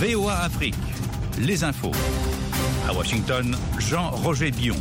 VOA Afrique, les infos. À Washington, Jean-Roger Bion.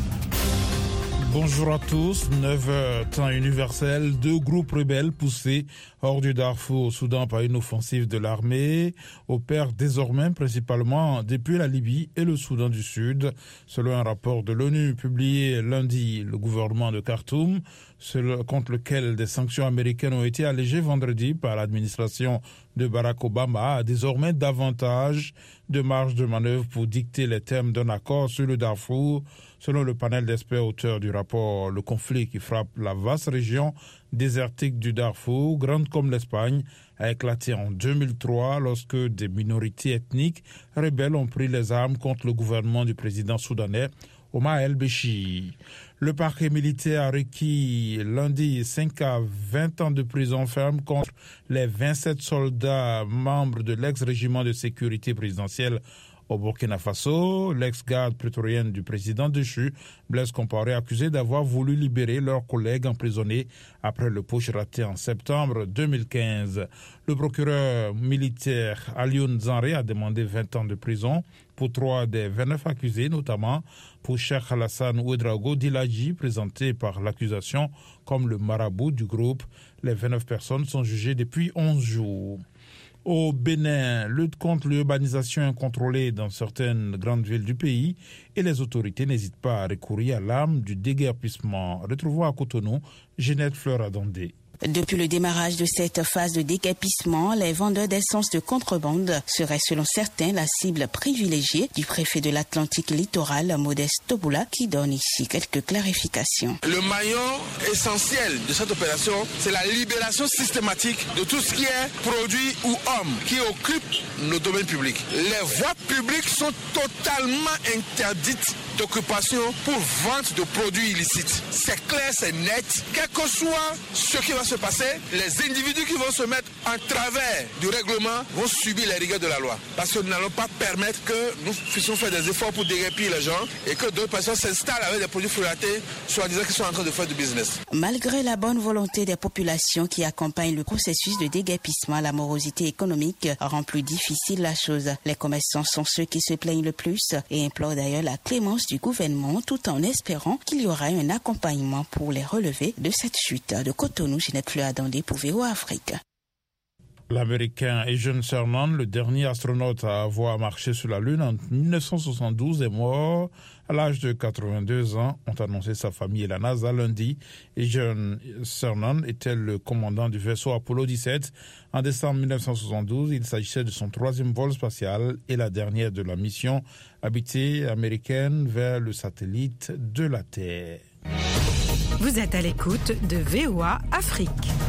Bonjour à tous, 9h, temps universel. 2 groupes rebelles poussés hors du Darfour au Soudan par une offensive de l'armée opèrent désormais principalement depuis la Libye et le Soudan du Sud. Selon un rapport de l'ONU publié lundi, le gouvernement de Khartoum, contre lequel des sanctions américaines ont été allégées vendredi par l'administration de Barack Obama, a désormais davantage de marge de manœuvre pour dicter les termes d'un accord sur le Darfour. Selon le panel d'experts auteurs du rapport, le conflit qui frappe la vaste région désertique du Darfour, grande comme l'Espagne, a éclaté en 2003 lorsque des minorités ethniques rebelles ont pris les armes contre le gouvernement du président soudanais Omar el-Béchir. Le parquet militaire a requis lundi 5 à 20 ans de prison ferme contre les 27 soldats membres de l'ex-régiment de sécurité présidentielle au Burkina Faso. L'ex-garde prétorienne du président déchu, Blaise Compaoré, accusé d'avoir voulu libérer leurs collègues emprisonnés après le putsch raté en septembre 2015. Le procureur militaire Alioune Zanré a demandé 20 ans de prison pour 3 des 29 accusés, notamment pour Cheikh Alassane Ouedraogo Diladji, présenté par l'accusation comme le marabout du groupe. Les 29 personnes sont jugées depuis 11 jours. Au Bénin, lutte contre l'urbanisation incontrôlée dans certaines grandes villes du pays et les autorités n'hésitent pas à recourir à l'arme du déguerpissement. Retrouvons à Cotonou Ginette Fleur-Adondé. Depuis le démarrage de cette phase de déguerpissement, les vendeurs d'essence de contrebande seraient selon certains la cible privilégiée du préfet de l'Atlantique littoral, Modeste Toboula, qui donne ici quelques clarifications. Le maillon essentiel de cette opération, c'est la libération systématique de tout ce qui est produit ou homme qui occupe nos domaines publics. Les voies publiques sont totalement interdites d'occupation pour vente de produits illicites. C'est clair, c'est net. Quel que soit ce qui va se passer, les individus qui vont se mettre en travers du règlement vont subir les rigueurs de la loi. Parce que nous n'allons pas permettre que nous puissions faire des efforts pour déguerpir les gens et que d'autres personnes s'installent avec des produits fruités, soi-disant qu'ils sont en train de faire du business. Malgré la bonne volonté des populations qui accompagnent le processus de déguerpissement, la morosité économique rend plus difficile la chose. Les commerçants sont ceux qui se plaignent le plus et implorent d'ailleurs la clémence du gouvernement tout en espérant qu'il y aura un accompagnement pour les relever de cette chute. De Cotonou, Ginette Fleur-Adondé pour VOA Afrique. L'Américain Eugene Cernan, le dernier astronaute à avoir marché sur la Lune en 1972, est mort à l'âge de 82 ans, ont annoncé sa famille et la NASA lundi. Eugene Cernan était le commandant du vaisseau Apollo 17. En décembre 1972, il s'agissait de son 3e vol spatial et la dernière de la mission habitée américaine vers le satellite de la Terre. Vous êtes à l'écoute de VOA Afrique.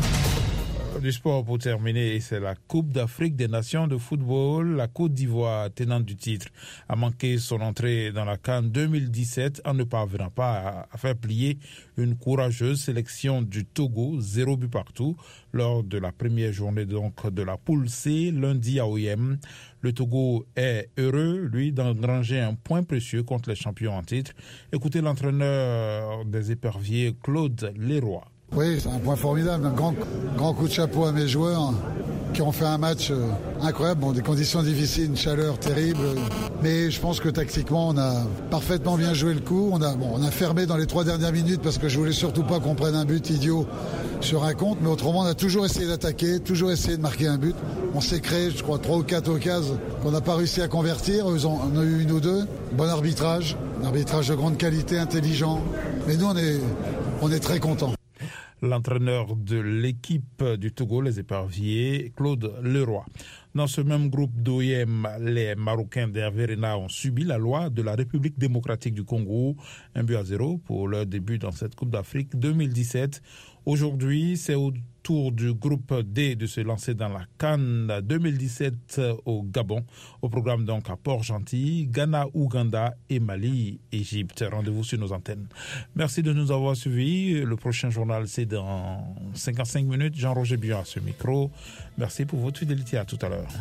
Du sport pour terminer, c'est la Coupe d'Afrique des Nations de football. La Côte d'Ivoire, tenante du titre, a manqué son entrée dans la CAN 2017 en ne parvenant pas à faire plier une courageuse sélection du Togo, 0 but partout, lors de la première journée donc de la poule C, lundi à OIM. Le Togo est heureux, lui, d'engranger un point précieux contre les champions en titre. Écoutez l'entraîneur des éperviers, Claude Leroy. Oui, c'est un point formidable, un grand coup de chapeau à mes joueurs qui ont fait un match incroyable. Bon, des conditions difficiles, une chaleur terrible, mais je pense que tactiquement on a parfaitement bien joué le coup. On a fermé dans les 3 dernières minutes parce que je voulais surtout pas qu'on prenne un but idiot sur un compte, mais autrement on a toujours essayé d'attaquer, toujours essayé de marquer un but. On s'est créé, je crois, 3 ou 4 occasions qu'on n'a pas réussi à convertir. Eux en ont eu 1 ou 2. Bon arbitrage, un arbitrage de grande qualité, intelligent. Mais nous on est très contents. L'entraîneur de l'équipe du Togo, les éperviers, Claude Leroy. Dans ce même groupe d'OIM, les Marocains d'Hervé Renard ont subi la loi de la République démocratique du Congo, 1-0 pour leur début dans cette Coupe d'Afrique 2017. Aujourd'hui, c'est au tour du groupe D de se lancer dans la CAN 2017 au Gabon. Au programme donc à Port-Gentil, Ghana, Ouganda et Mali, Égypte. Rendez-vous sur nos antennes. Merci de nous avoir suivis. Le prochain journal, c'est dans 55 minutes. Jean-Roger Bion à ce micro. Merci pour votre fidélité. À tout à l'heure.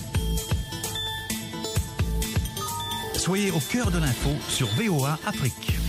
Soyez au cœur de l'info sur VOA Afrique.